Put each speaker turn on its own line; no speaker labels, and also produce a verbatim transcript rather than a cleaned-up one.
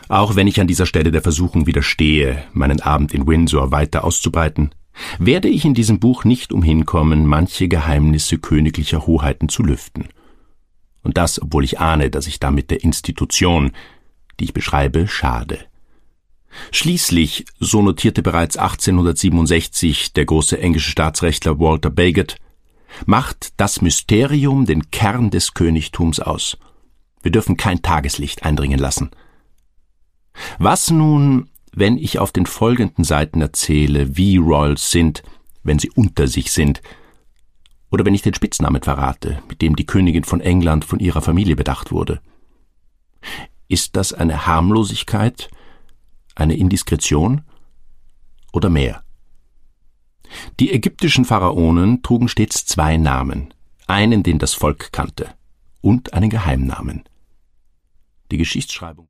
Auch wenn ich an dieser Stelle der Versuchung widerstehe, meinen Abend in Windsor weiter auszubreiten, werde ich in diesem Buch nicht umhinkommen, manche Geheimnisse königlicher Hoheiten zu lüften. Und das, obwohl ich ahne, dass ich damit der Institution, die ich beschreibe, schade. Schließlich, so notierte bereits achtzehnhundertsiebenundsechzig der große englische Staatsrechtler Walter Bagehot, macht das Mysterium den Kern des Königtums aus. Wir dürfen kein Tageslicht eindringen lassen. Was nun, wenn ich auf den folgenden Seiten erzähle, wie Royals sind, wenn sie unter sich sind, oder wenn ich den Spitznamen verrate, mit dem die Königin von England von ihrer Familie bedacht wurde? Ist das eine Harmlosigkeit, eine Indiskretion oder mehr? Die ägyptischen Pharaonen trugen stets zwei Namen, einen, den das Volk kannte, und einen Geheimnamen. Die Geschichtsschreibung